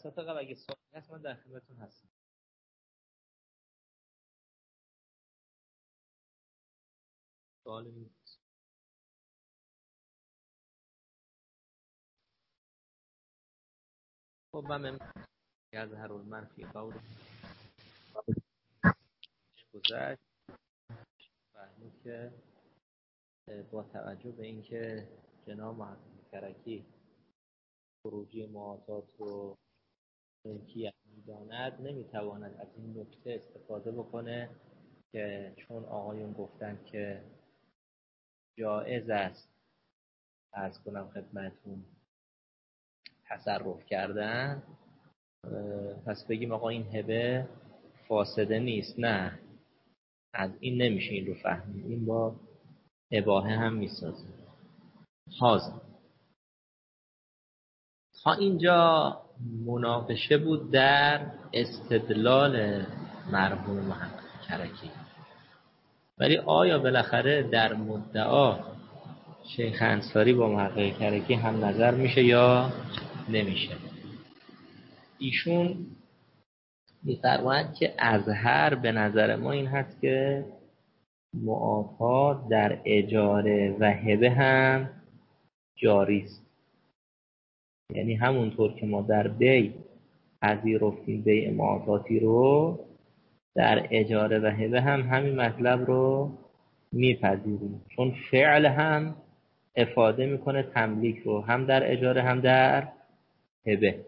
صدقه اگه سوالی هست من در خدمتتون هستم. سوالی نیست. خب من از هر المنفی قول گذشت فهمید که با توجه به اینکه جناب محمد کرکی خروجی معاطات رو ملکیت می‌داند نمیتواند از این نکته استفاده بکنه که چون آقایون گفتن که جایز است عرض کنم خدمتون تصرف کردن، پس بگیم آقا این هبه فاسده نیست. نه، از این نمیشه این رو فهمید. این با اباحه هم میسازه. تا اینجا مناقشه بود در استدلال مرحوم محمد کرکی، ولی آیا بالاخره در مدعا شیخ انصاری با محقق کرکی هم نظر میشه یا نمیشه؟ ایشون می‌فرماید که اظهر به نظر ما این هست که معاطات در اجاره و هبه هم جاری است. یعنی همونطور که ما در بیع پذیرفتیم بیع معاطاتی رو، در اجاره و هبه هم همین مطلب رو میپذیریم، چون فعل هم افاده میکنه تملیک رو، هم در اجاره هم در هبه.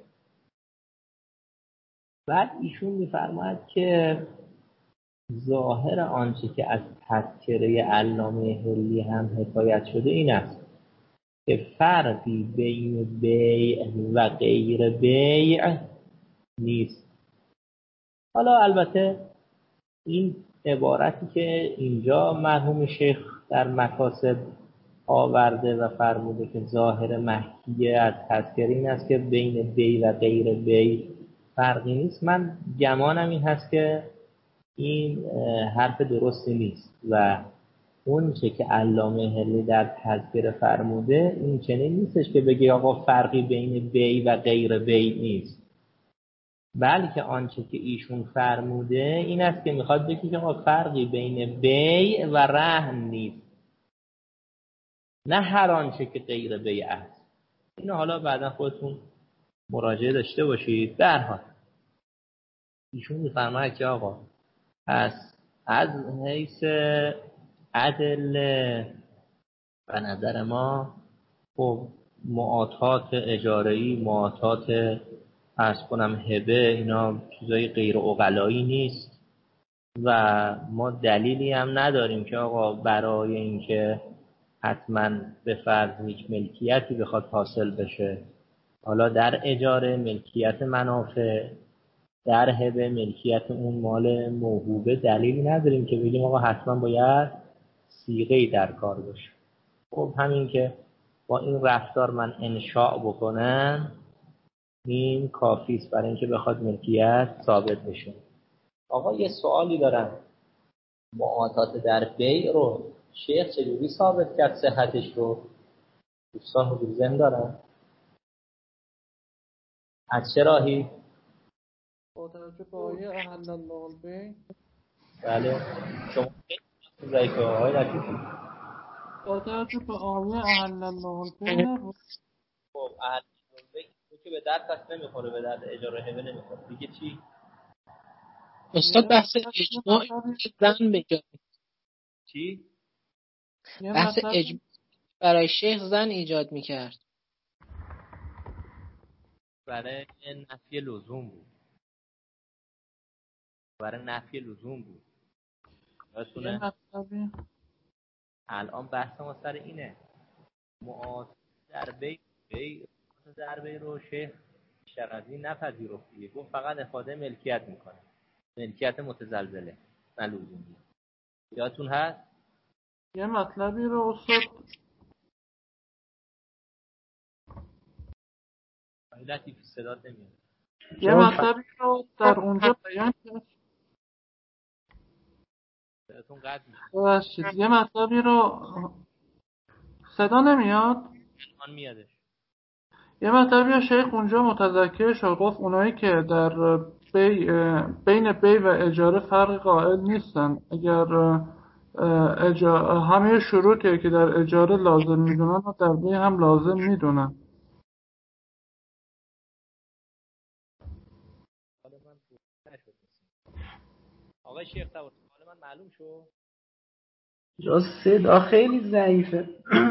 بعد ایشون میفرماید که ظاهر آنچه که از تذکره علامه حلی هم حکایت شده این است که فرقی بین بیع و غیر بیع نیست. حالا البته این عبارتی که اینجا مرحوم شیخ در مکاسب آورده و فرموده که ظاهر محکیه از تذکره این است که بین بیع و غیر بیع فرقی نیست، من گمانم این هست که این حرف درستی نیست و اون چه که علامه حلی در تذکره فرموده این چنین نیستش که بگی آقا فرقی بین بیع و غیر بیع نیست، بلکه آنچه که ایشون فرموده این است که میخواد بگی که آقا فرقی بین بیع و رهن نیست، نه هر آنچه که غیر بیع است. اینو حالا بعدا خودتون مراجعه داشته باشید. در حال ایشون میفرماید که آقا پس از حیث ادله به نظر ما خب معاطات اجاره‌ای، معاطات عرض کنم هبه، اینا چیزای غیر عقلایی نیست و ما دلیلی هم نداریم که آقا برای اینکه حتما به فرض هیچ ملکیتی بخواد حاصل بشه، حالا در اجاره ملکیت منافع، در هبه ملکیت اون مال موهوبه، دلیلی نداریم که بگیم آقا حتما باید صیغه‌ای در کار باشه. خب همین که با این رفتار من انشاء بکنم این کافی است برای اینکه بخواد ملکیت ثابت بشه. آقا یه سوالی دارم، معاطات در بیع رو شیخ چجوری ثابت کرد صحتش رو؟ دوستان حضور ذهن دارن؟ از چه راهی؟ با توجه به آیه احل الله البیع. بله شما ضعیفه های لطیفی. با توجه به آیه احل الله البیع. خب احل البیع که به درد پس نمیخوره، به درد اجاره هبه نمیخوره. دیگه چی؟ استاد بحث اجماع زن بگذارید. چی؟ بحث اجماع برای شیخ زن ایجاد میکرد. برای نفی لزوم بود. برای نفی لزوم بود. یادتونه؟ الان بحث ما سر اینه. معاطات در بیع رو شیخ شرعی نپذیرفت. گفت فقط افاده ملکیت میکنه. ملکیت متزلزله، نه لزومی. یادتون هست؟ یه مطلبی رو استاد لطیفی صدات نمیاد. یه مطلبی رو در اونجا بیان کرد. صداتون قطع میشه. یه مطلبی رو صدا نمیاد؟ الان میادش. یه مطلبی شیخ اونجا متذکر شد، گفت اونایی که در بین بی و اجاره فرق قائل نیستن، اگر همه شروطی که در اجاره لازم میدونن و در بی هم لازم میدونن. آقای شیخ سوار سوال من معلوم شد؟ جا صدا خیلی ضعیفه.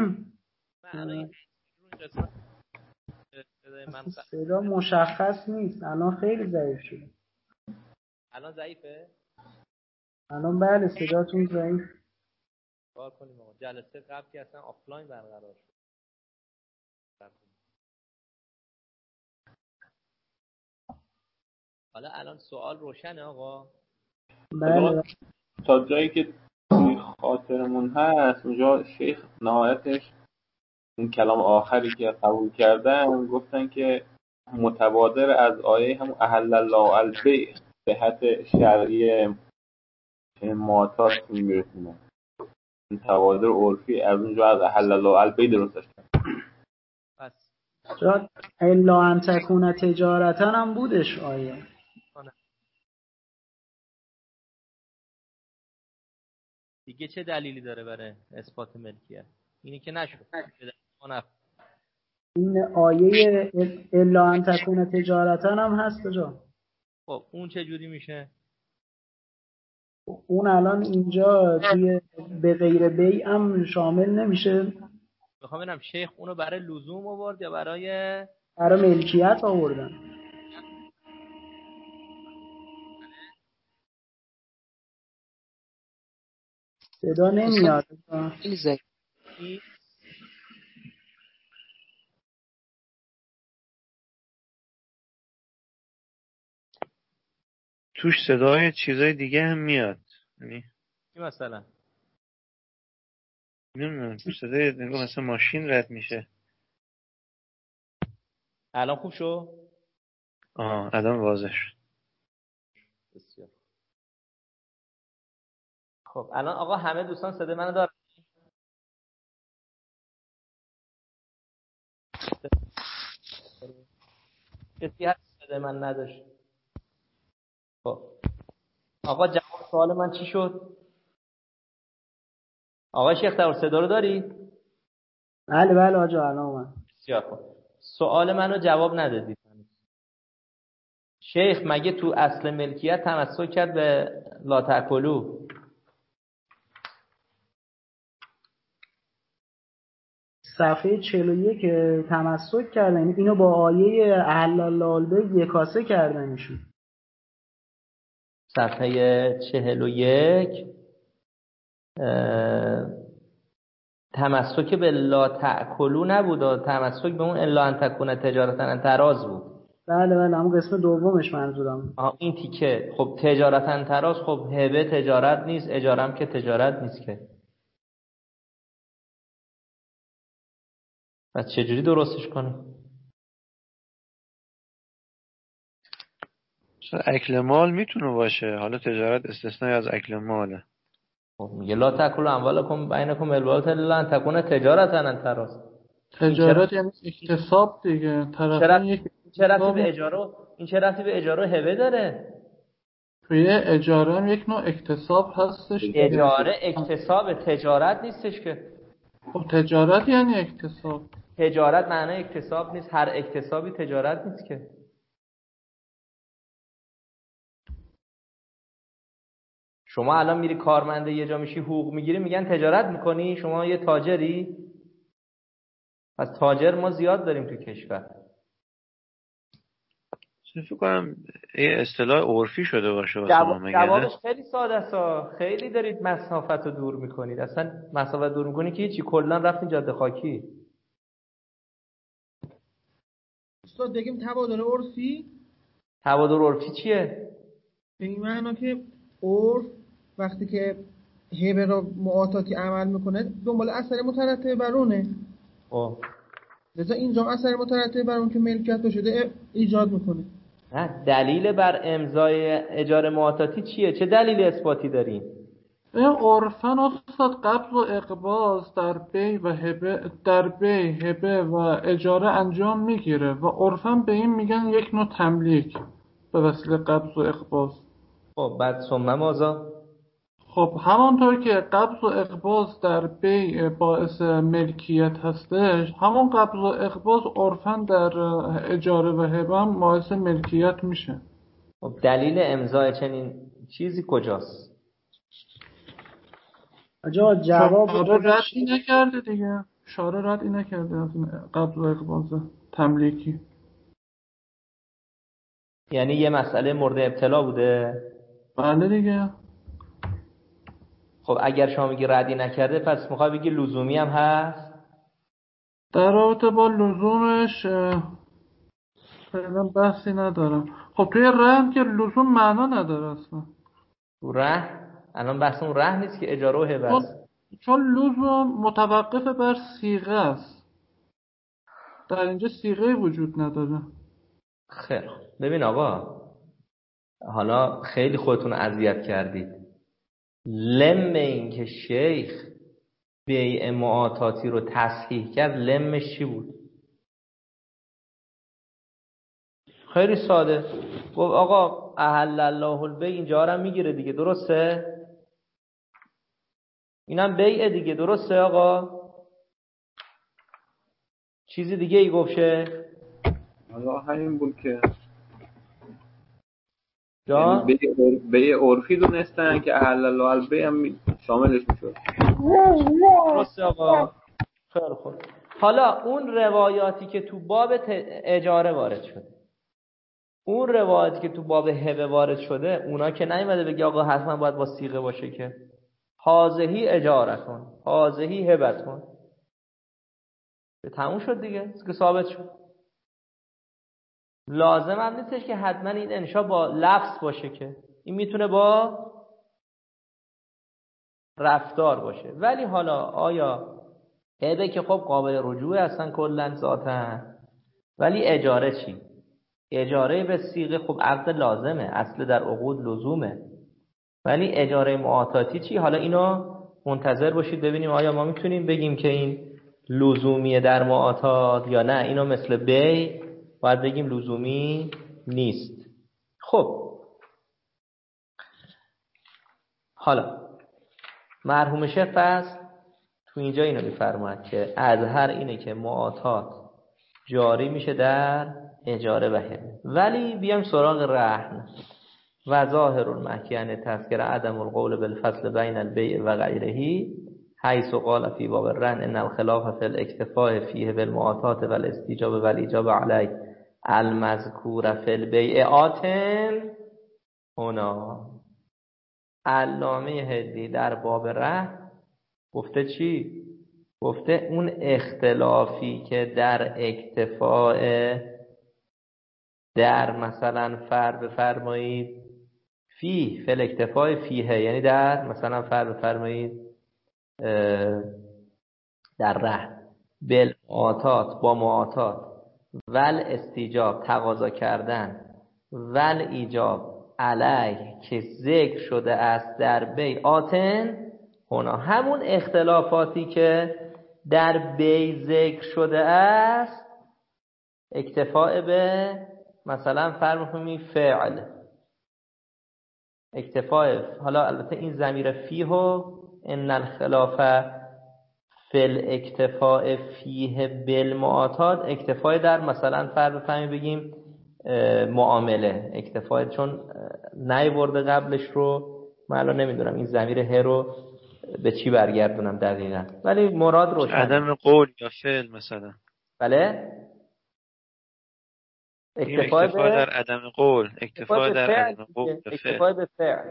صدا مشخص نیست، الان خیلی ضعیف شده. الان ضعیفه؟ الان بله صداتون ضعیف. کار کنیم آقا، جلسه قبل که اصلا آفلاین برقرار شد. حالا الان سوال روشنه آقا؟ بله. تا جایی که توی خاطرمون هست اونجا شیخ نهایتش اون کلام آخری که قبول کردن گفتن که متبادر از آیه هم احل الله البیع به حد شرعی معتاد میرسونه. این تبادر عرفی از اونجا از احل الله البیع درستش کرد. پس جا الا ان تکون تجارتا هم بودش آیه. دیگه چه دلیلی داره برای اثبات ملکیت؟ اینی که نشد. این آیه الا ان تکون تجارتا هم هست جا. خب اون چه جوری میشه؟ اون الان اینجا توی به غیر بیع هم شامل نمیشه. میخوام ببینم شیخ اونو برای لزوم آورد یا برای ملکیت آوردن. صدا نمیاد. خیلی ضعیف. توش صدای چیزای دیگه هم میاد. یعنی چی مثلا؟ نمیدونم توش صدای نگاه مثلا ماشین رد میشه. الان خوب شو؟ الان واضح شد. بسیار. خب الان آقا همه دوستان صدای منو دارن؟ کسی هست صدای من نداشت؟ خب آقا جواب سوال من چی شد؟ آقا شیخ طور صدا رو داری؟ بله آجا الان اومد. بسیار خوب. سوال منو جواب ندادید. شیخ مگه تو اصل ملکیت تمسک کرد به لا تاکلوا؟ صفحه 41 تمسک کردن، اینو با آیه احل الله البیع یکاسه کردن ایشون. صفحه 41 تمسک به لا تاکلوا نبود، تمسک به اون الا ان تکون تجارتا تراز بود. بله همون قسم دومش منظورم. این تیکه. خب تجارتا تراز، خب هبه تجارت نیست، اجارم که تجارت نیست که. پس چجوری درستش کنیم؟ اکل مال میتونه باشه، حالا تجارت استثنای از اکل ماله. خب میگه لا تاکلوا اموالکم بینکم بالباطل الا ان تکون تجارتا تراز. تجارت یعنی اکتساب دیگه. چه ربطی به اجاره؟ این چه ربطی به اجاره هبه داره؟ توی اجاره هم یک نوع اکتساب هستش. اجاره اکتساب، تجارت نیستش که. خب تجارت یعنی اکتساب. تجارت معنی اکتساب نیست، هر اکتسابی تجارت نیست که. شما الان میری کارمنده یه جا میشی حقوق میگیری، میگن تجارت میکنی؟ شما یه تاجری؟ پس تاجر ما زیاد داریم تو کشور. فکر کنم یه اصطلاح عرفی شده باشه واسه ما. جوابش خیلی ساده است. خیلی دارید مسافت رو دور میکنید. اصلا مسافت دور میکنی که هیچی، کلا رفتین جاده خاکی. استاد بگیم تبادل عرفی؟ تبادل عرفی چیه؟ به این معنا که عرف وقتی که هبه را معاطاتی عمل میکنه دنبال اثر مترتب بر اونه. لذا اینجا اثر مترتب بر اون که ملکیت شده ایجاد میکنه. نه، دلیل بر امضای اجاره معاطاتی چیه؟ چه دلیل اثباتی دارین؟ عرفن استاد قبض و اقباض در بی و هبه و اجاره انجام میگیره و عرفن به این میگن یک نوع تملیک به وسیله قبض و اقباض. خب بعد ثم ماذا؟ خب همانطور که قبض و اقباض در بی باعث ملکیت هستش، همون قبض و اقباض عرفن در اجاره و هبه هم باعث ملکیت میشه. خب دلیل امضای چنین چیزی کجاست؟ جواب شاره ردی نکرده دیگه، شاره ردی نکرده از این قبض و اقباض تملیکی. یعنی یه مسئله مورد ابتلا بوده؟ بله دیگه. خب اگر شما میگی ردی نکرده، پس میخوای بگی لزومی هم هست؟ در رابطه با لزومش فعلا بحثی ندارم. خب توی رهن که لزوم معنا نداره اصلا. تو رهن الان بحث اون رهن نیست که اجاره و هبه است. چون لزوم متوقف بر صیغه است، در اینجا صیغه وجود نداره. خیلی ببین آقا، حالا خیلی خودتون اذیت کردید. لم این که شیخ بیع معاطاتی رو تصحیح کرد، لمش چی بود؟ خیلی ساده. گفت آقا احل الله البیع اینجا رو میگیره دیگه، درسته؟ اینم بیع دیگه، درسته آقا؟ چیزی دیگه ای گفت شیخ؟ حالا همین بود که جان؟ بیع عرفی دونستن که احل الله البیع هم شاملش میشد. درسته آقا؟ خیلی خوب. حالا اون روایاتی که تو باب اجاره وارد شده، اون روایاتی که تو باب هبه وارد شده، اونا که نیومده بگه آقا حتما باید با صیغه باشه که هازهی اجارتون، هازهی هبتون، به تموم شد دیگه، که ثابت شد. لازم هم نیستش که حتما این انشا با لفظ باشه، که این میتونه با رفتار باشه. ولی حالا آیا هبه که خب قابل رجوع هستن کلن ذاتن، ولی اجاره چی؟ اجاره به صیغه خب عقد لازمه، اصل در عقود لزومه، ولی اجاره معاطاتی چی؟ حالا اینو منتظر باشید ببینیم آیا ما میتونیم بگیم که این لزومیه در معاطات یا نه. اینو مثل بیع باید بگیم لزومی نیست. خب حالا مرحوم شیخ پس تو اینجا اینو میفرماید که اظهر اینه که معاطات جاری میشه در اجاره و هبه. ولی بیام سراغ رهن. و ظاهر المحکی ان تذکر عدم القول بالفصل بین البیع و غیره حیث قال فی باب الرهن ان الخلاف فی الاکتفاء فیه بالمعاطات و الاستیجاب و الاجاب علیه المذکور فی البیعات هنا. علامه هدی در باب رهن گفته چی؟ گفته اون اختلافی که در اکتفاء در مثلا بفرمایید فی الاکتفاء فیه، یعنی در مثلا بفرمایید در رهن بالمعاطات با معاطات ول استیجاب تقاضا کردن ول ایجاب علیه که ذکر شده است در بیعاتن هنا. همون اختلافاتی که در بیع ذکر شده است اکتفاء به مثلا فرض فعل اکتفاء، حالا البته این ضمیر فیه و ان الخلاف فی الاکتفاء فیه بالمعاطات اکتفاء در مثلا فرض بگیم معامله اکتفاء، چون نیورده قبلش رو من الان نمیدونم این ضمیر ه رو به چی برگردونم دقیقاً، ولی مراد روشن. عدم قول یا فعل مثلا. بله اکتفاء در عدم قول، اکتفاء در عدم قول، اکتفاء به فعل،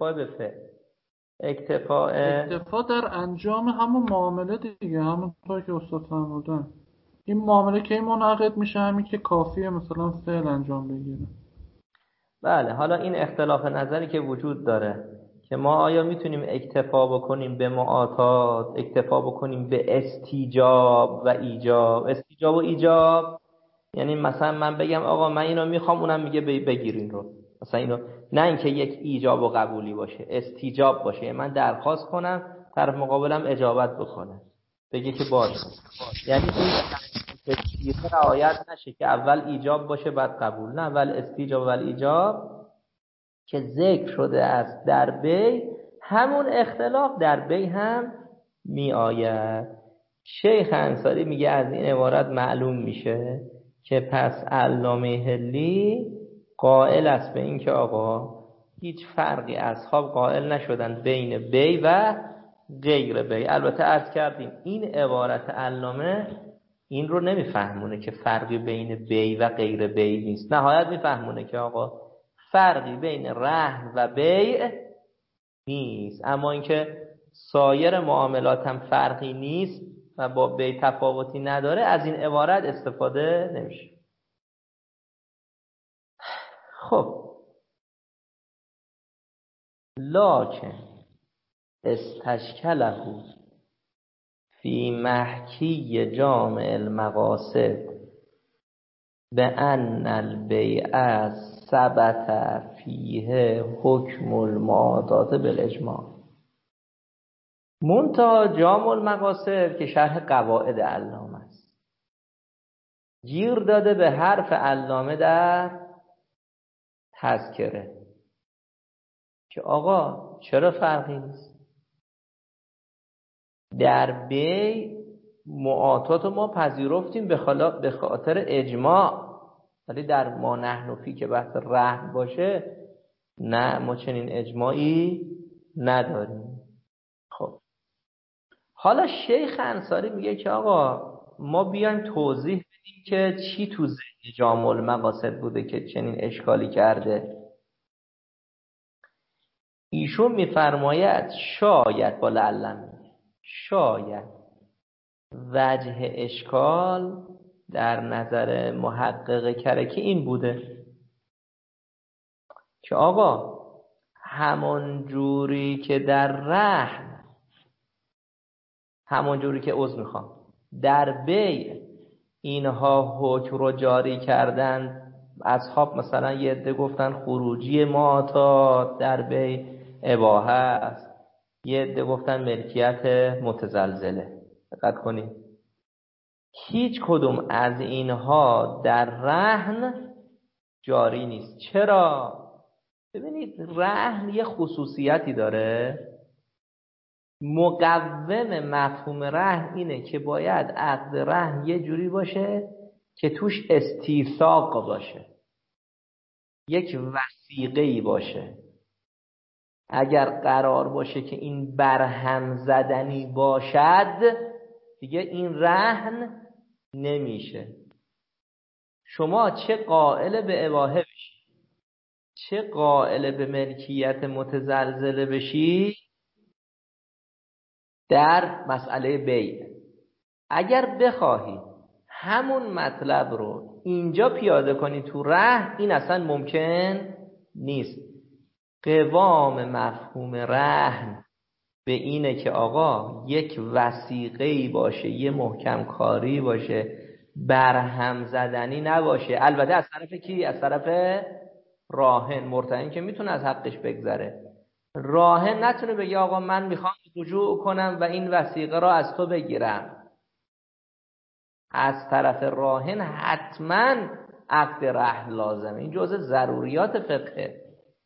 اکتفاء در انجام همون معامله دیگه، همونطور که استاد فرمودن. این معامله کی منعقد میشه؟ همین که کافیه مثلا فعل انجام بگیره. بله. حالا این اختلاف نظری که وجود داره که ما آیا میتونیم اکتفا بکنیم به معاطات، اکتفا بکنیم به استیجاب و ایجاب. استیجاب و ایجاب یعنی مثلا من بگم آقا من اینو میخوام، اونم میگه بگیر این رو، مثلا اینو نه اینکه یک ایجاب و قبولی باشه، استیجاب باشه، من درخواست کنم طرف مقابلم اجابت بکنه بگه که باشه. یعنی این تفسیر رعایت نشه که اول ایجاب باشه بعد قبول، نه، اول استیجاب اول ایجاب که ذکر شده است در بی، همون اختلاف در بی هم می آید. شیخ انصاری میگه از این عبارت معلوم میشه که پس علامه حلی قائل است به این که آقا هیچ فرقی اصحاب قائل نشدن بین بی و غیر بی. البته عرض کردیم این عبارت علامه این رو نمیفهمونه که فرقی بین بی و غیر بی نیست، نهایت میفهمونه که آقا فرقی بین رهن و بیع نیست، اما اینکه سایر معاملات هم فرقی نیست و با بیع تفاوتی نداره از این عبارت استفاده نمیشه. خب لکن استشکله فی محکی جامع المقاصد به ان البیع ثبت فیه حکم المعاطات بالاجماع. منتها جامع المقاصد که شرح قواعد علامه است گیر داده به حرف علامه در تذکره که آقا چرا فرقی نیست؟ در بی معاطات ما پذیرفتیم به خاطر اجماع، ولی در ما نحنفی که بحث رهن باشه نه، ما چنین اجماعی نداریم. خب حالا شیخ انصاری میگه که آقا ما بیایم توضیح بدیم که چی تو ذهن جامع المقاصد بوده که چنین اشکالی کرده. ایشون میفرماید شاید با لعلم، شاید وجه اشکال در نظر محقق کرکی این بوده که آقا همون جوری که در رهن، همون جوری که در بیع اینها حکم رو جاری کردن، اصحاب مثلا یه عده گفتن خروجی معاطات در بیع اباحه است، یه عده گفتن ملکیت متزلزله. دقت کنید هیچ کدوم از اینها در رهن جاری نیست. چرا؟ ببینید رهن یه خصوصیتی داره، مقوم مفهوم رهن اینه که باید عقد رهن یه جوری باشه که توش استیثاق باشه، یک وثیقه‌ای باشه. اگر قرار باشه که این برهم زدنی باشد دیگه این رهن نمیشه. شما چه قائل به اباحه بشی، چه قائل به ملکیت متزلزله بشی در مسئله بیع، اگر بخواهی همون مطلب رو اینجا پیاده کنی تو رهن این اصلا ممکن نیست. قوام مفهوم رهن به اینه که آقا یک وثیقه‌ای باشه، یه محکم کاری باشه، برهم زدنی نباشه. البته از طرف کی؟ از طرف راهن. مرتهن که میتونه از حقش بگذره، راهن نتونه بگه آقا من میخوام رجوع کنم و این وثیقه را از تو بگیرم. از طرف راهن حتما عقد رهن لازمه، این جزء ضروریات فقهه.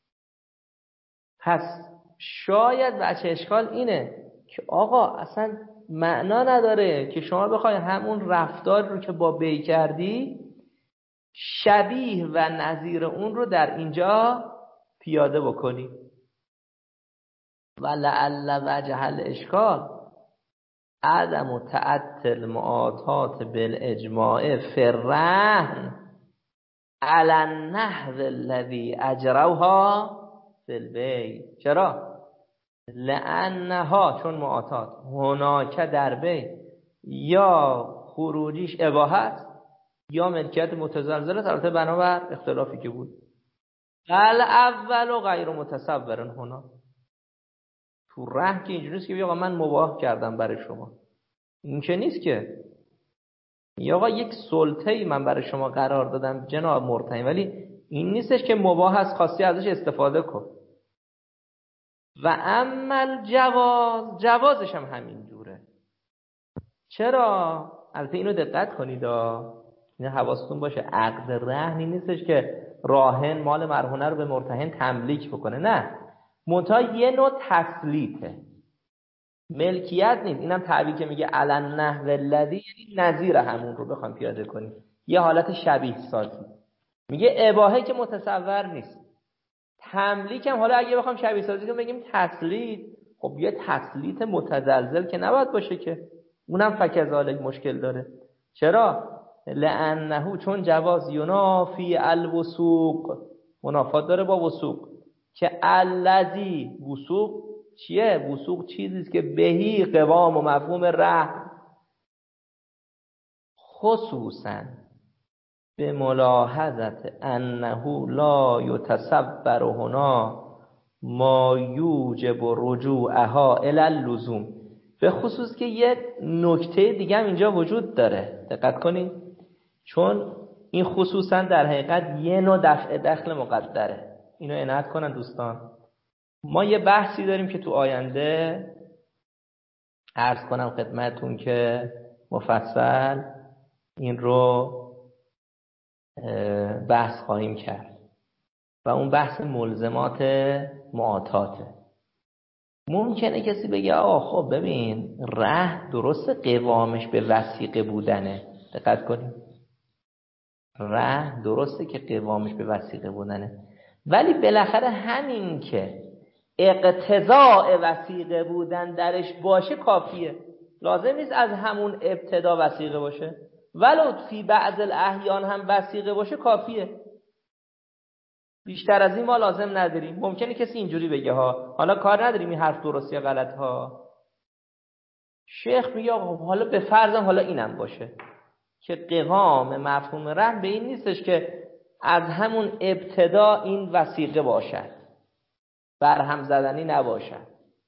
پس شاید وجه اشکال اینه که آقا اصلا معنا نداره که شما بخوای همون رفتار رو که با بی کردی شبیه و نظیر اون رو در اینجا پیاده بکنی. ولعل وجه الاشکال عدم تعطل معاطات بالاجماع فی الرهن علی النحو الذی اجروها فی البیع. چرا؟ لانها، چون معاطات هناک در بیع یا خروجیش اباحه است یا ملکیت متزلزله، البته بنابر اختلافی که بود. الاول غیر متصور هنا، تو رهن که اینجوری نیست که آقا من مباح کردم برای شما، این که نیست که یا آقا یک سلطه‌ای من برای شما قرار دادم جناب مرتهن، ولی این نیستش که مباح است خواستی ازش استفاده کن. و عمل جوازش هم همین جوره. چرا؟ البته اینو دقت کنید اینو حواستون باشه، عقد رهن این نیستش که راهن مال مرهونه رو به مرتهن تملیک بکنه، نه، منتها یه نوع تسلیته، ملکیت نیست. اینم تعبیر که میگه علن نحو الذی، یعنی نظیر همون رو بخوام پیاده کنیم، یه حالت شبیه سازی. میگه اباحه که متصور نیست، تملیک هم حالا اگه بخوام شبیه سازی کنیم بگیم تسلیت، خب یه تسلیت متزلزل که نباید باشه که، اونم فکذالک مشکل داره. چرا؟ لانه، چون جواز ینافی الوثوق، منافات داره با وثوق، که الذی، وثوق چیه؟ وثوق چیزیست که بهی قوام و مفهوم رهن، خصوصا به ملاحظت انه لا یتصور هنا ما یوجب رجوعها الی اللزوم، به خصوص که یک نکته دیگه هم اینجا وجود داره، دقت کنید، چون این خصوصا در حقیقت یه نوع دفع دخل مقدره. اینو عنایت کنن دوستان. ما یه بحثی داریم که تو آینده عرض کنم خدمتون که مفصل این رو بحث خواهیم کرد و اون بحث ملزمات معاطاته. ممکنه کسی بگه آقا خب ببین رهن درست قوامش به وثیقه بودنه، دقت کنید، رهن درسته که قوامش به وثیقه بودنه، ولی بالاخره همین که اقتضاء وثیقه بودن درش باشه کافیه، لازم نیست از همون ابتدا وثیقه باشه، ولو فی بعض الاحیان هم وثیقه باشه کافیه، بیشتر از این ما لازم نداریم. ممکنه کسی اینجوری بگه حالا کار نداریم این حرف درست یا غلط شیخ میگه حالا به فرضم حالا اینم باشه که قوام مفهوم رهن به این نیستش که از همون ابتدا این وثیقه باشد، برهم زدنی نباشد.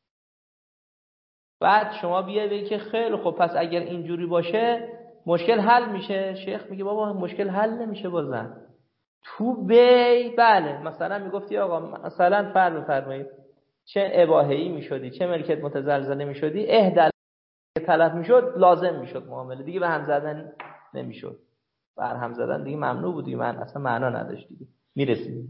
بعد شما بیای بگی که خیلی خب پس اگر اینجوری باشه مشکل حل میشه. شیخ میگه بابا مشکل حل نمیشه بازم. تو بله مثلا میگفتی آقا مثلا فرض بفرمایید چه اباحه‌ای میشدی چه ملکیت متزلزله میشدی، اهدل تلف میشد لازم میشد معامله دیگه، به هم زدن نمیشد، بر هم زدن دیگه ممنوع بود، من اصلا معنا نداشت دیگه، میرسید.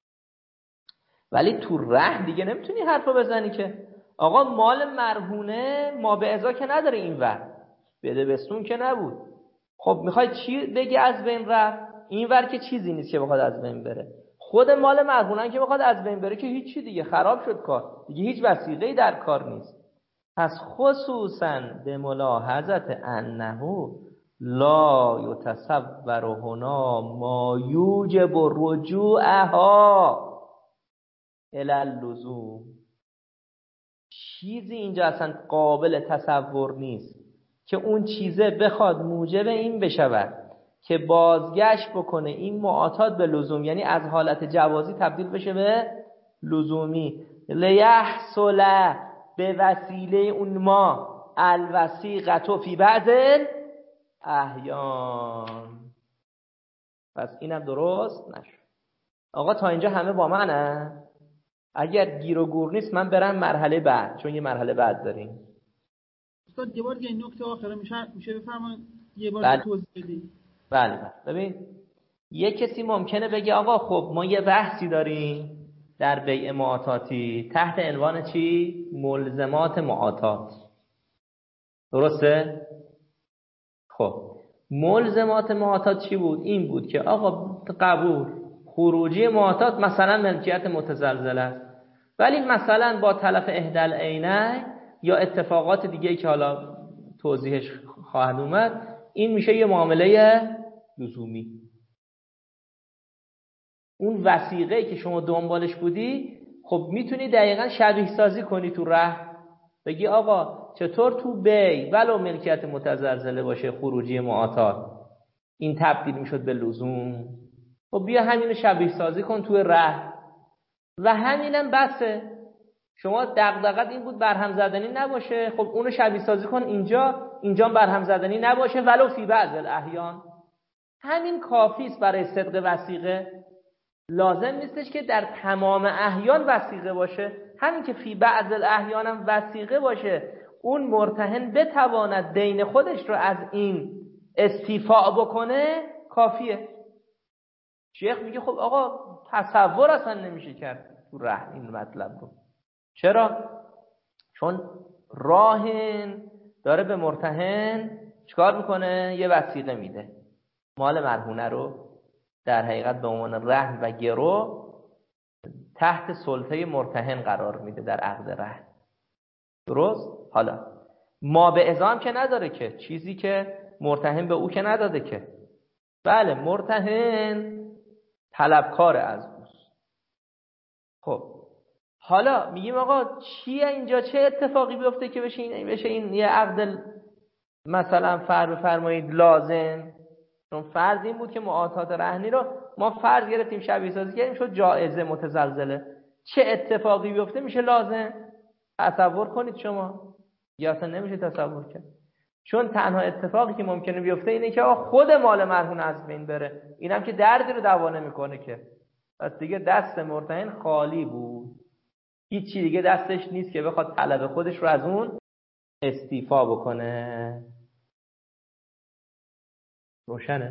ولی تو رهن دیگه نمیتونی حرفو بزنی که آقا مال مرهونه ما به ازا که نداره، این ور بده بستون که نبود. خب میخوای چی بگی از بین رفت؟ این ور که چیزی نیست که بخواد از بین بره، خود مال مرهونه که بخواد از بین بره که هیچی دیگه، خراب شد کار دیگه، هیچ وسیله‌ای در کار نیست. پس خصوصا به ملاحظت انه لا یتصور هنا ما یوجب رجوعها الی اللزوم، چیزی اینجا اصلا قابل تصور نیست که اون چیزه بخواد موجب این بشود که بازگشت بکنه این معاطات به لزوم، یعنی از حالت جوازی تبدیل بشه به لزومی. لیحصل به وسیله اون ما الوثیقة فی بعض احیان. پس اینم درست نشد. آقا تا اینجا همه با منه؟ اگر گیر و گور نیست من برم مرحله بعد، چون یه مرحله بعد داریم. استاد یه بار دیگه این نکته آخره میشه بفرمایید یه بار توضیح بدید. بله. ببین یه کسی ممکنه بگه آقا خب ما یه بحثی داریم در بیع معاطاتی تحت عنوان چی؟ ملزمات معاطات. درسته؟ خب ملزمات معاطات چی بود؟ این بود که آقا قبول خروجی معاطات مثلا ملکیت متزلزل است، ولی مثلا با تلف احدل عینین یا اتفاقات دیگه که حالا توضیحش خواهد اومد، این میشه یه معامله لزومی. اون وثیقه‌ای که شما دنبالش بودی خب میتونی دقیقاً شبیه سازی کنی تو رهن، بگی آقا چطور تو بی ولو ملکیت متزلزله باشه خروجی معاطات این تبدیل میشد به لزوم، خب بیا همینو شبیه سازی کن تو رهن و همینم بسه. شما دغدغت این بود برهم زدنی نباشه، خب اونو شبیه سازی کن اینجا برهم زدنی نباشه ولو فی بعض الاحیان، همین کافی است برای صدق وثیقه. لازم نیستش که در تمام احیان وثیقه باشه، همین که فی بعض الاحیان هم وثیقه باشه، اون مرتهن بتواند دین خودش رو از این استیفاء بکنه کافیه. شیخ میگه خب آقا تصور اصلا نمیشه کرد تو رهن این مطلب رو. چرا؟ چون راهن داره به مرتهن چیکار میکنه؟ یه وثیقه میده، مال مرهونه رو در حقیقت به عنوان رهن و گرو تحت سلطه مرتهن قرار میده در عقد رهن. درست؟ حالا ما به ازام که نداره که، چیزی که مرتهن به او که نداده که. بله مرتهن طلبکار از اوست. خب حالا میگیم آقا چیه اینجا، چه اتفاقی بیفته که بشه این یه عقد مثلا فرمایید لازم؟ چون فرض این بود که معاطات رهنی رو ما فرض گرفتیم، شبیه سازی کردیم، شد جائزه متزلزله. چه اتفاقی بیفته میشه لازم؟ تصور کنید شما، یا اصلا نمیشه تصور کرد. چون تنها اتفاقی که ممکنه بیفته اینه که آقا خود مال مرهون از بین بره، اینم که دردی رو دوا نمیکنه که. پس دیگه دست مرتهن خالی بود، هیچی دیگه دستش نیست که بخواد طلب خودش رو از اون استیفا بکنه. روشنه؟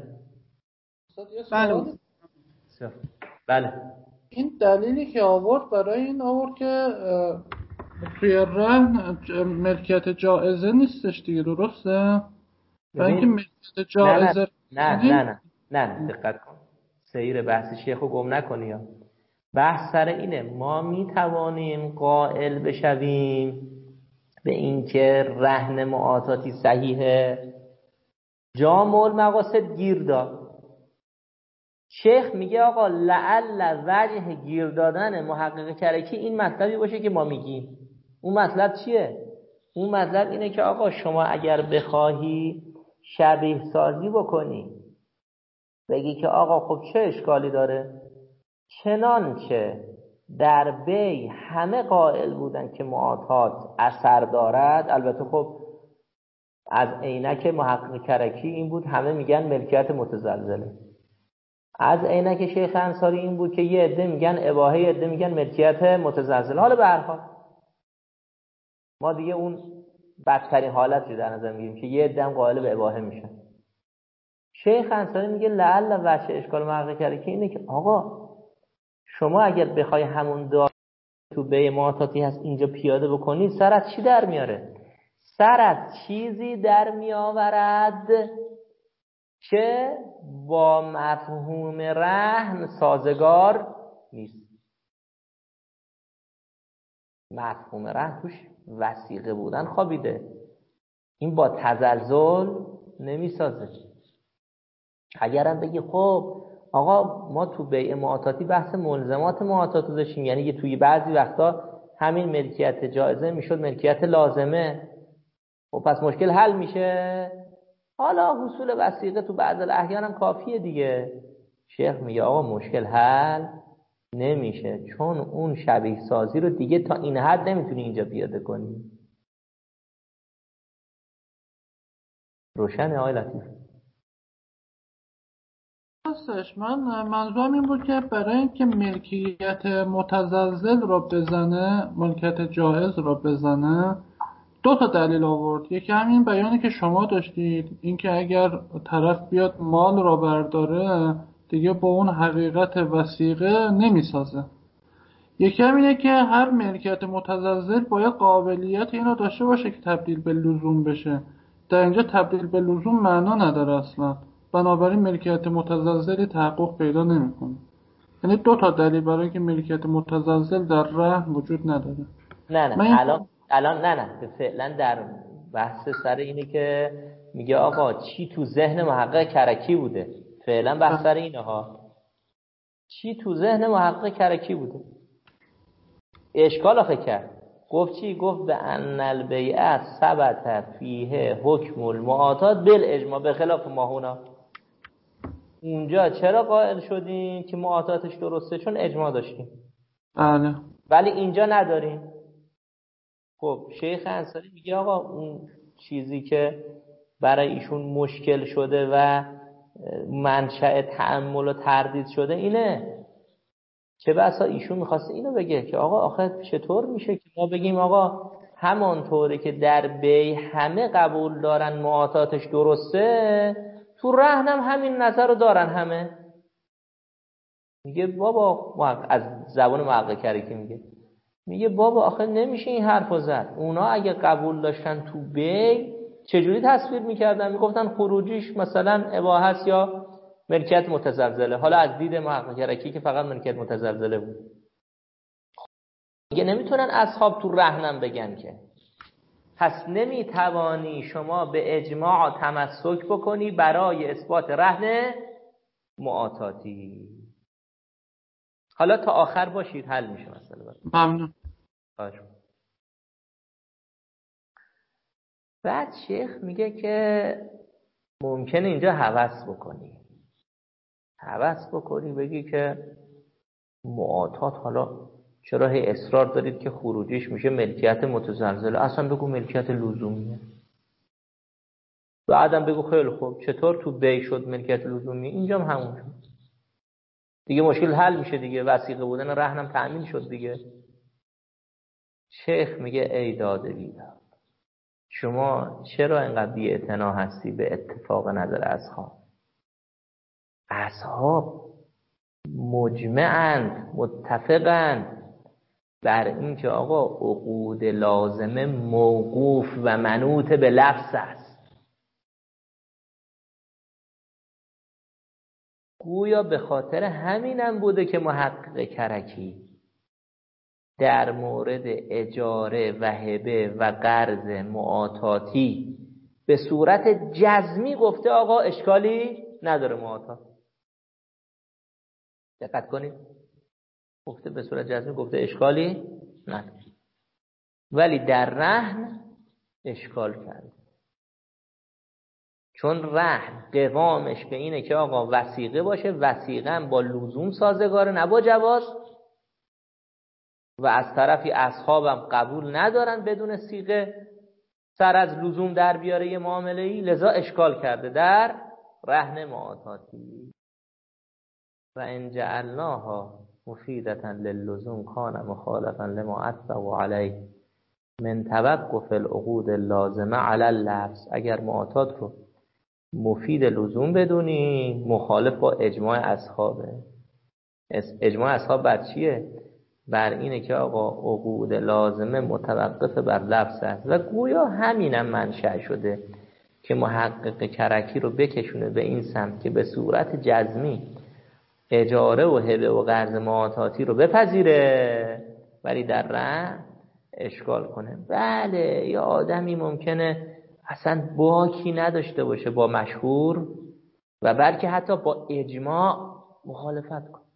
بله. این دلیلی که آورد برای این آورد که توی رهن ملکیت جائزه نیستش دیگه، درسته؟ برای اینکه ملکیت جائزه نه دقت کن، سیر بحث شیخو گم نکنی یا. بحث سر اینه ما میتوانیم قائل بشویم به اینکه رهن معاطاتی صحیحه، جامع المقاصد گیر داد. شیخ میگه آقا لعل وجه گیر دادن محقق کرکی این مطلبی باشه که ما میگیم. اون مطلب چیه؟ اون مطلب اینه که آقا شما اگر بخواهی شبیه سازی بکنی، بگی که آقا خب چه اشکالی داره؟ چنانچه در بی همه قائل بودن که معاطات اثر دارد، البته خب از عینک محقق کرکی این بود همه میگن ملکیت متزلزله، از عینک شیخ انصاری این بود که یه عده میگن اباحه، یه عده میگن ملکیت متزلزله. حالا به هر حال ما دیگه اون بدترین حالت رو در نظر میگیریم که یه عده هم قائل به اباحه میشن. شیخ انصاری میگه لعل وجه اشکال محقق کرکی اینه که آقا شما اگر بخوای همون دار تو بی معاطاتی هست اینجا پیاده بکنی، سر از چی در میاره؟ سر از چیزی در میآورد که با مفهوم رهن سازگار نیست. مفهوم رهن توش وثیقه بودن خوابیده، این با تزلزل نمیسازه. اگرم بگی خب آقا ما تو بیع معاطاتی بحث ملزمات معاطات داشتیم، یعنی که توی بعضی وقتا همین ملکیت جایزه میشد ملکیت لازمه، خب پس مشکل حل میشه. حالا حصول وثیقه تو بعض الاحیان هم کافیه دیگه. شیخ میگه آقا مشکل حل نمیشه، چون اون شبیه سازی رو دیگه تا این حد نمیتونی اینجا پیاده کنی. روشنه آقای لطیف؟ من منظورم این بود که برای اینکه ملکیت متزلزل رو بزنه، ملکیت جائز رو بزنه، دو تا دلیل آورد. یکی همین بیانی که شما داشتید، اینکه اگر طرف بیاد مال رو برداره دیگه با اون حقیقت وثیقه نمیسازه. یکی همینه که هر ملکیت متزلزل باید قابلیت اینو داشته باشه که تبدیل به لزوم بشه. در اینجا تبدیل به لزوم معنا نداره اصلا، بنابراین ملکیت متزلزلی تحقق پیدا نمیکنه. یعنی دو تا دلیل برای اینکه ملکیت متزلزل در رهن وجود نداره. نه الان نه فعلا در بحث سر اینه که میگه آقا چی تو ذهن محقق کرکی بوده. فعلا بحث سر اینه ها، چی تو ذهن محقق کرکی بوده. اشکال آخه کرد، گفت چی؟ گفت به ان البیعه ثبت فیه حکم المعاطات بالاجماع بخلاف ما هنا. اونجا چرا قائل شدیم که معاطاتش درسته؟ چون اجماع داشتیم. بله. ولی اینجا نداریم. خب شیخ انصاری میگه آقا اون چیزی که برای ایشون مشکل شده و منشأ تأمل و تردید شده اینه چه بسا ایشون میخواسته اینو بگه که آقا آخه چطور میشه که ما بگیم آقا همانطوری که در بی همه قبول دارن معاطاتش درسته، تو رهن هم همین نظر رو دارن همه. میگه بابا، از زبان محقق کرکی میگه بابا آخه نمیشه این حرفو زد. اونا اگه قبول داشتن تو بی چجوری تصویر میکردن؟ میگفتن خروجیش مثلا اباحه یا ملکیت متزلزله. حالا از دید محقق کرکی که فقط ملکیت متزلزله بود، دیگه نمیتونن اصحاب تو رهنم بگن که. پس نمیتوانی شما به اجماع تمسک بکنی برای اثبات رهن معاطاتی. حالا تا آخر باشید حل میشه مسئله. ممنون. بعد شیخ میگه که ممکنه اینجا هوس بکنی بگی که معاطات، حالا چرا هی اصرار دارید که خروجیش میشه ملکیت متزلزله؟ اصلا بگو ملکیت لزومیه. بعدم بگو خیلی خوب چطور تو بی شد ملکیت لزومی، اینجا هم همون شد دیگه، مشکل حل میشه دیگه، وثیقه بودن رهنم تأمین شد دیگه. شیخ میگه ای داده بیداد، شما چرا اینقدر بی‌اعتنا هستی به اتفاق نظر اصحاب مجمعند، متفقند بر این که آقا عقود لازمه موقوف و منوط به لفظ است. گویا به خاطر همینم بوده که محقق کرکی در مورد اجاره و هبه و قرض معاطاتی به صورت جزمی گفته آقا اشکالی نداره معاطات. دقت کنید، گفته به صورت جزمی، گفته اشکالی نداره، ولی در رهن اشکال کرده. چون رهن قوامش به اینه که آقا وثیقه باشه، وثیقه هم با لزوم سازگاره نه با جواز، و از طرفی اصحابم قبول ندارن بدون صیغه سر از لزوم در بیاره یه معامله‌ای، لذا اشکال کرده در رهن معاطاتی. و ان جعلناها مفیدة للزوم کان مخالفا لما اتبع علیه من توقف العقود اللازمه علی اللفظ. اگر معاطات رو مفید لزوم بدونی، مخالف با اجماع اصحابه. اجماع اصحاب بر چیه؟ بر اینه که آقا عقود لازمه متوقف بر لفظ است. و گویا همینم منشأ شده که محقق کرکی رو بکشونه به این سمت که به صورت جزمی اجاره و هبه و قرض معاطاتی رو بپذیره، ولی در رهن اشکال کنه. بله، یه آدمی ممکنه اصلا باکی نداشته باشه با مشهور و بلکه حتی با اجماع مخالفت کنه.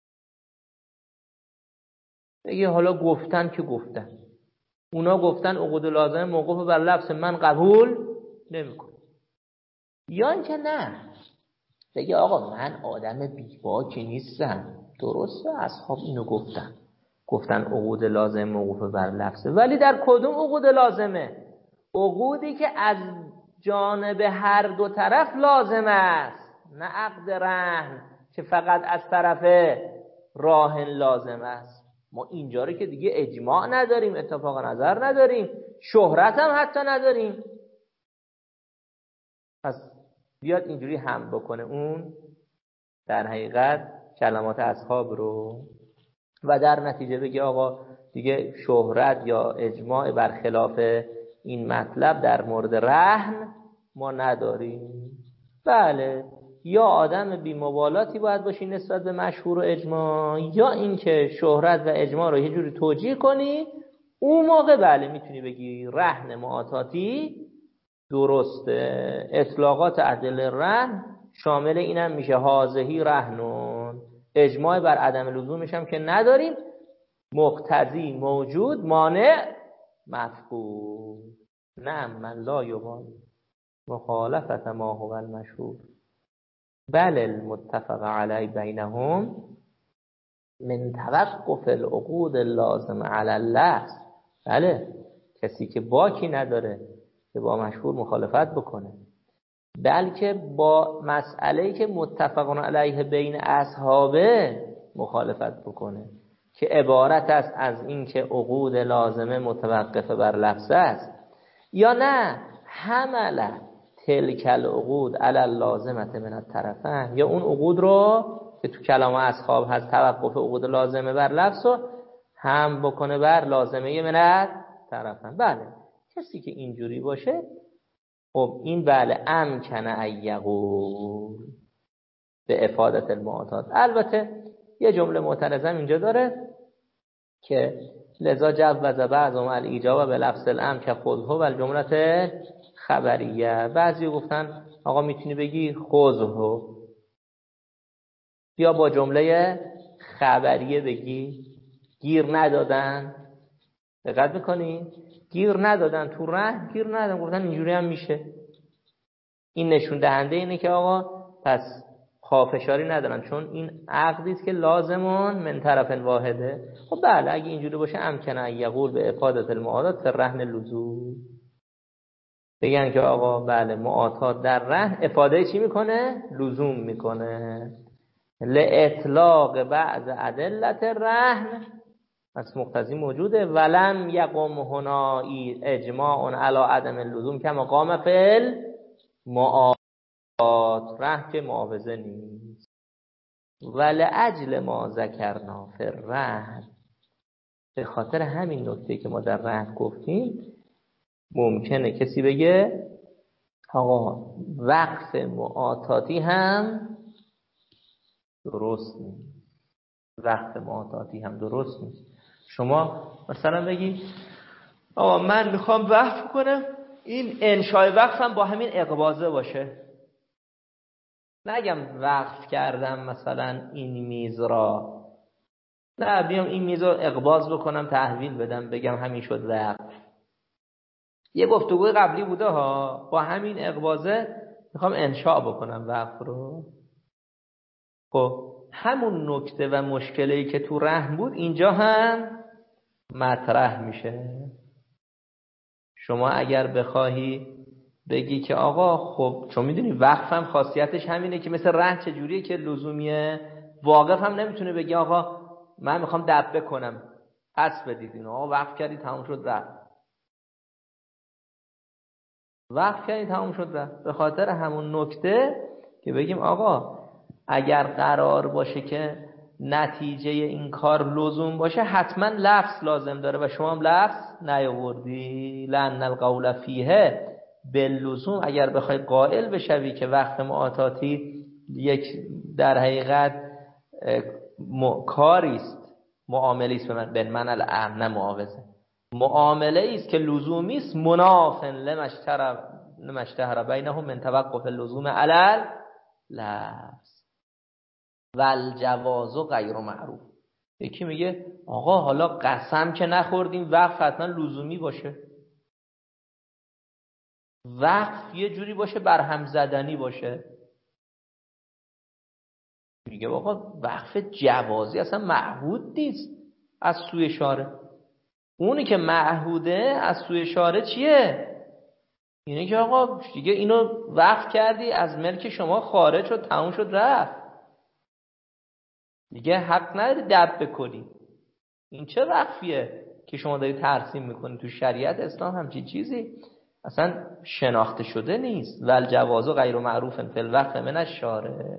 بگه حالا گفتن که گفتن، اونا گفتن عقود لازمه موقوف بر لفظ، من قبول نمیکنم. یا اینکه نه، بگه آقا من آدم بی‌باکی نیستم، درسته اصحاب اینو گفتن عقود لازمه موقوف بر لفظه، ولی در کدوم عقود لازمه؟ عقودی که از جانب هر دو طرف لازم است، نه عقد رهن که فقط از طرف راهن لازم است. ما اینجا رو که دیگه اجماع نداریم، اتفاق نظر نداریم، شهرت هم حتی نداریم. پس بیاد اینجوری هم بکنه اون در حقیقت کلمات اصحاب رو و در نتیجه بگه آقا دیگه شهرت یا اجماع برخلاف این مطلب در مورد رهن ما نداریم. بله، یا آدم بی‌مبالاتی باید باشی نسبت به مشهور و اجماع، یا اینکه شهرت و اجماع رو یه جوری توجیه کنی، اون موقع بله میتونی بگی رهن معاطاتی درسته. اطلاقات ادله رهن شامل اینم میشه حاضهی رهنون، اجماع بر عدم لزومش هم که نداریم، مقتضی موجود، مانع مفقود. نه من لا یقال مخالفت ما هو المشهور بل المتفق علی بینهم من توقف العقود اللازمه علی اللفظ. بله، کسی که باکی نداره که با مشهور مخالفت بکنه، بلکه با مسئله‌ای که متفقون علیه بین اصحابه مخالفت بکنه که عبارت است از این که عقود لازمه متوقفه بر لفظ است، یا نه حمل تلک العقود علی اللازمه من الطرفین، یا اون عقود رو که تو کلام اصحاب هست توقف عقود لازمه بر لفظ رو هم بکنه بر لازمه من الطرفین. بله کسی که اینجوری باشه خب این بله امکن ایقول به افادت المعتاد. البته یه جمله معترضم اینجا داره که لذا جوز بعضهم الایجاب به لفظ الامر که خذه و الجمله خبریه. بعضی گفتن آقا میتونی بگی خذه یا با جمله خبریه بگی گیر ندادن. دقت میکنی؟ گیر ندادن تو ره، گیر ندادن، گفتن اینجوری هم میشه. این نشون دهنده اینه که آقا پس پافشاری ندارن، چون این عقدی است که لازمون من طرف واحده. خب بله اگه اینجوری باشه امکنه یقول به افادت المعادات فی الرهن لزوم، بگن که آقا بله معاتات در رهن افاده چی میکنه؟ لزوم میکنه. لاطلاق بعض ادلت الرهن پس مقتضی موجوده. ولم یقم هنا اجماع علی عدم اللزوم کما قام فی المعادات، رهن که معاوضه نیست. ولأجل ما ذکرنا فی الرهن، به خاطر همین نکته که ما در رهن گفتیم ممکنه کسی بگه آقا وقف معاتاتی هم درست نیست، وقف معاتاتی هم درست نیست. شما مثلا بگی آقا من میخوام وقف کنم، این انشای وقفم با همین اقباضه باشه، نگم وقف کردم مثلا این میز را، نه بیام این میز رو اقباض بکنم تحویل بدم بگم همین شد وقف. یه گفتگوی قبلی بوده ها، با همین اقباضه میخوام انشاء بکنم وقف رو. خب همون نکته و مشکلی که تو رهن بود اینجا هم مطرح میشه. شما اگر بخواهی بگی که آقا خب چون میدونی وقفم خاصیتش همینه که مثل رهن چجوریه که لزومیه، واقف هم نمیتونه بگی آقا من میخوام دبه کنم پس بدید اینو، آقا وقف کردی تموم شد رفت، وقف کردی تموم شد رفت. به خاطر همون نکته که بگیم آقا اگر قرار باشه که نتیجه این کار لزوم باشه حتما لفظ لازم داره و شما هم لفظ نیاوردی. لأن القول فیه باللزوم، اگر بخوای قائل بشوی که وقت معاتاتی یک در حقیقت کاری است، معامله است به من الامر نه معاوضه، معامله است که لزومی است، منافن لمشتهر بینهم من توقف اللزوم علی لفظ والجواز غیر معروف. یکی میگه آقا حالا قسم که نخوردیم وقف حتما لزومی باشه، وقف یه جوری باشه برهم زدنی باشه. میگه آقا وقف جوازی اصلا معهود نیست از سوی شارع، اونی که معهوده از سوی شارع چیه؟ اینه که آقا دیگه اینو وقف کردی از ملک شما خارج شد تموم شد رفت، دیگه حق نداری دب بکنی. این چه وقفیه که شما داری ترسیم میکنی؟ تو شریعت اسلام همچین چیزی اصلا شناخته شده نیست. والجواز غیر معروف فی الوقف من الشارع.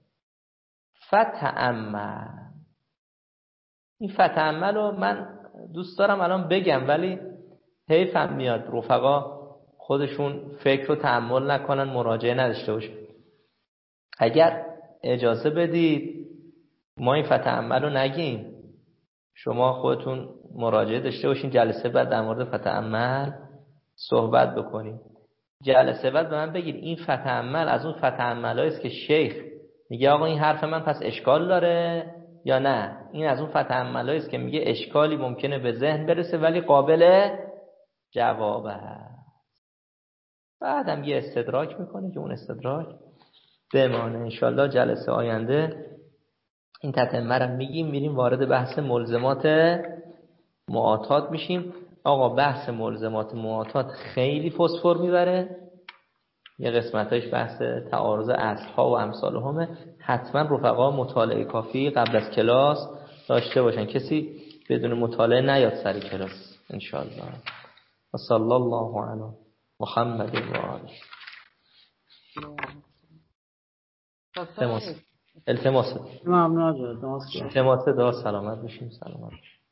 فتأمل، این فتأمل رو من دوست دارم الان بگم ولی حیفم میاد رفقا خودشون فکر رو تأمل نکنن، مراجعه نداشته باشن. اگر اجازه بدید ما این فتأمل رو نگیم، شما خودتون مراجعه داشته باشین، جلسه بعد در مورد فتأمل صحبت بکنیم. جلسه بعد به من بگید این فتأمل از اون فتأملایی است که شیخ میگه آقا این حرف من پس اشکال داره یا نه، این از اون فتأملایی است که میگه اشکالی ممکنه به ذهن برسه ولی قابل جوابه. بعدم یه استدراک میکنه که اون استدراک بمانه. انشالله جلسه آینده این تتمه رو میگیم، میریم وارد بحث ملزمات معاتات میشیم. آقا بحث ملزمات معاتات خیلی فسفر میبره یه قسمتایش بحث تعارض اصل‌ها و امثالهمه. حتما رفقا مطالعه کافی قبل از کلاس داشته باشن، کسی بدون مطالعه نیاد سر کلاس ان شاء الله. و صلی الله علی محمد و آله. التماس ممنون. التماس دعا سلامت بشیم. سلامت